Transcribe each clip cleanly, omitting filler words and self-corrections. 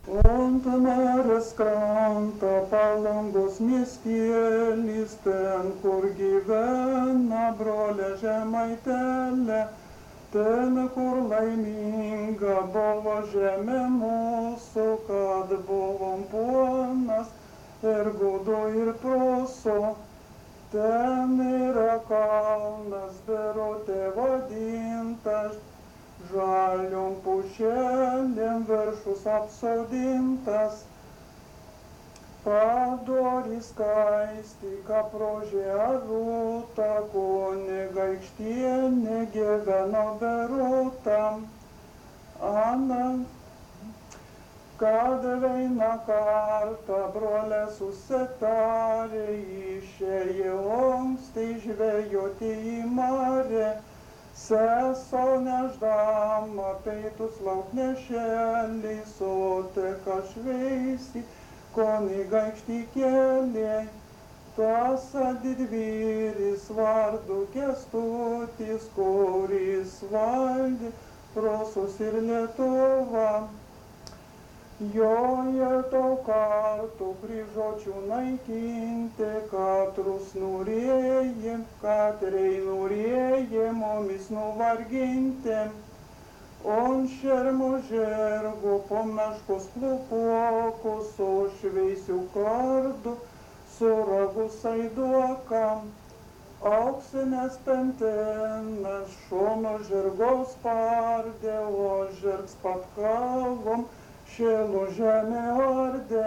Ant Marės krantą Palangos miestėlis, ten, kur gyvena brolė Žemaitelė, ten, kur laiminga buvo žemė mūsų, kad buvom ponas ir gūdu ir proso. Ten yra kalnas Birutė vadintas, žaliom pušelėm viršus apsodintas. Padori skaisti kaprožė ažuta, kunigaikštienė gyveno Birutam. Ana, kad vieną kartą brolė susitarė, išėjo anksti žvejoti į marę. Seso neždama peitus lauknešelį, suteka šveisi kunigaikštį kėlė. Tas didvyris vardu Kęstutis, kuris valdė Prosus ir Lietuvą. Joje daug kartų kryžočių naikinti, katrus norėjim, katrei norėjim mumis nuvarginti. On šermų žirgų po meškos plupokus, su šveisių kardu, su ragu saiduokam. Auksinės pentinės šono žirgaus pardė, o žirgs patkalvom šėlo žemė ardė.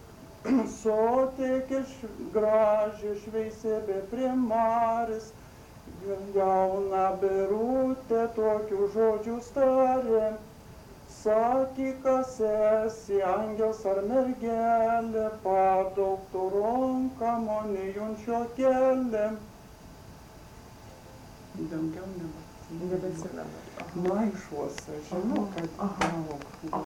Sotikis graži šveisė be prie Marės, jauna Birutė tokių žodžių starė. Sakyk, kas esi, angels ar mergelė, padaugtų ronką monijunčio kelią. Daugiau nebeatsimenu. Maišuose, žinau, kad